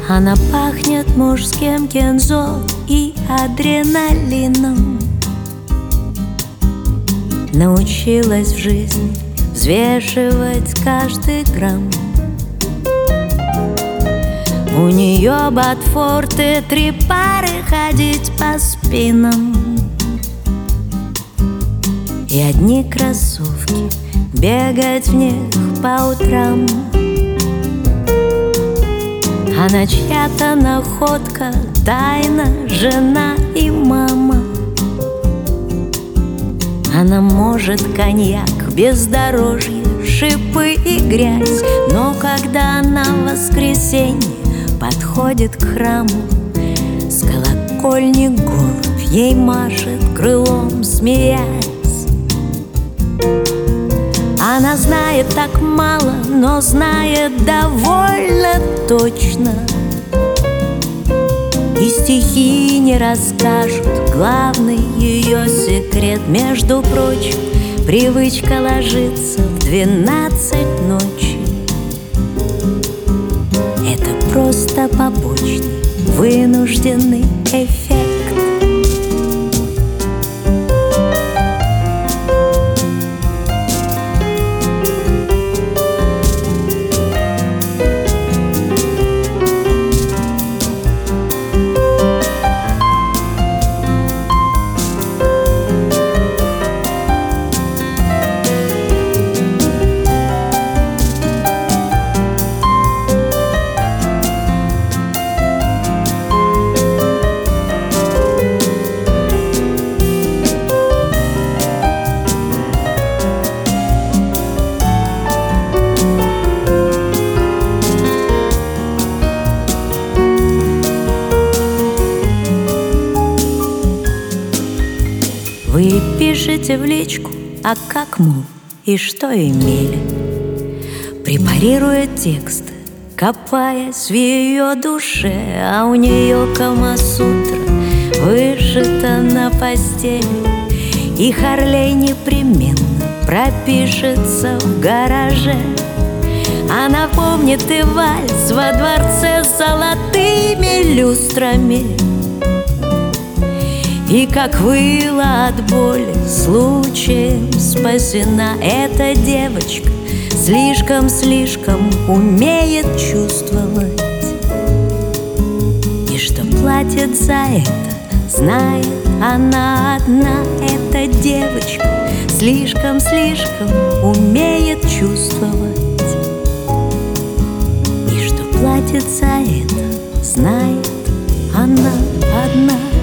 Она пахнет мужским кензо и адреналином. Научилась в жизни взвешивать каждый грамм. У нее ботфорты, 3 пары ходить по спинам. И одни кроссовки, бегать в них по утрам. Она чья-то находка, тайна, жена и мама. Она может коньяк, бездорожье, шипы и грязь. Но когда она в воскресенье подходит к храму, с колокольни голубь ей машет крылом, смеясь. Она знает так мало, но знает довольно точно. И стихи не расскажут главный ее секрет. Между прочим, привычка ложиться в 12 ночи — это просто побочный, вынужденный эффект. Вы пишете в личку, а как, мол, и что имели, препарируя тексты, копаясь в ее душе. А у нее Камасутра вышита на постели, и Харлей непременно пропишется в гараже. Она помнит и вальс во дворце с золотыми люстрами, и как выла от боли, случаем спасена. Эта девочка слишком умеет чувствовать, и что платит за это, знает она одна. Эта девочка слишком умеет чувствовать, и что платит за это, знает она одна.